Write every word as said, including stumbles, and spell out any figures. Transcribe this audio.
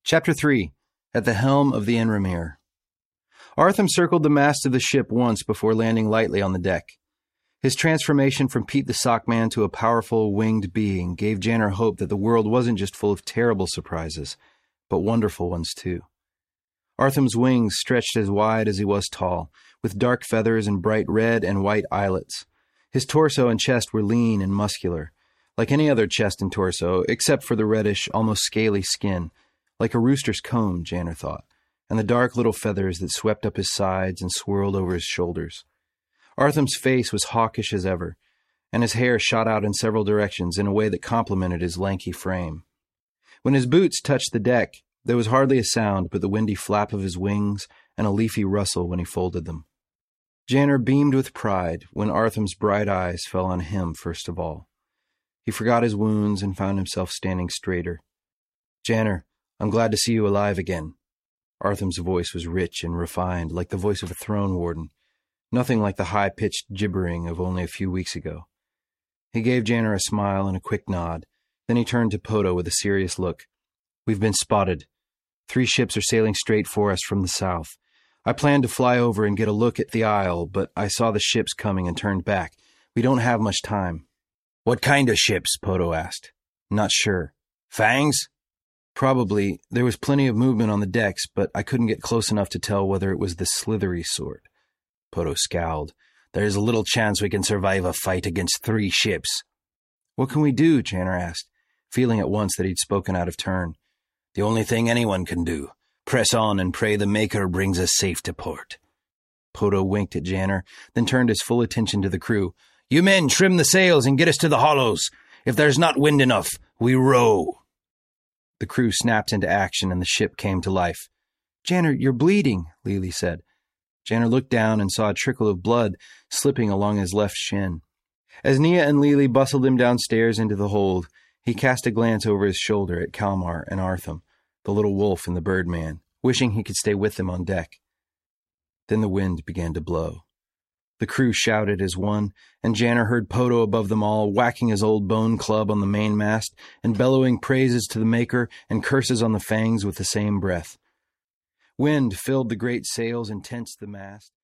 Chapter three. At the Helm of the Enramere. Artham circled the mast of the ship once before landing lightly on the deck. His transformation from Pete the Sockman to a powerful, winged being gave Janner hope that the world wasn't just full of terrible surprises, but wonderful ones too. Artham's wings stretched as wide as he was tall, with dark feathers and bright red and white eyelets. His torso and chest were lean and muscular, like any other chest and torso, except for the reddish, almost scaly skin, like a rooster's comb, Janner thought, and the dark little feathers that swept up his sides and swirled over his shoulders. Artham's face was hawkish as ever, and his hair shot out in several directions in a way that complemented his lanky frame. When his boots touched the deck, there was hardly a sound but the windy flap of his wings and a leafy rustle when he folded them. Janner beamed with pride when Artham's bright eyes fell on him first of all. He forgot his wounds and found himself standing straighter. "Janner, I'm glad to see you alive again." Artham's voice was rich and refined, like the voice of a throne warden, nothing like the high-pitched gibbering of only a few weeks ago. He gave Janner a smile and a quick nod. Then he turned to Poto with a serious look. "We've been spotted. Three ships are sailing straight for us from the south. I planned to fly over and get a look at the isle, but I saw the ships coming and turned back. We don't have much time." "What kind of ships?" Poto asked. "Not sure." "Fangs?" "Probably. There was plenty of movement on the decks, but I couldn't get close enough to tell whether it was the slithery sort." Poto scowled. "There's little chance we can survive a fight against three ships." "What can we do?" Janner asked, feeling at once that he'd spoken out of turn. "The only thing anyone can do. Press on and pray the Maker brings us safe to port." Poto winked at Janner, then turned his full attention to the crew. "You men trim the sails and get us to the hollows. If there's not wind enough, we row." The crew snapped into action and the ship came to life. "Janner, you're bleeding," Lily said. Janner looked down and saw a trickle of blood slipping along his left shin. As Nia and Lily bustled him downstairs into the hold, he cast a glance over his shoulder at Kalmar and Artham, the little wolf and the birdman, wishing he could stay with them on deck. Then the wind began to blow. The crew shouted as one, and Janner heard Poto above them all, whacking his old bone club on the mainmast and bellowing praises to the Maker and curses on the Fangs with the same breath. Wind filled the great sails and tensed the mast.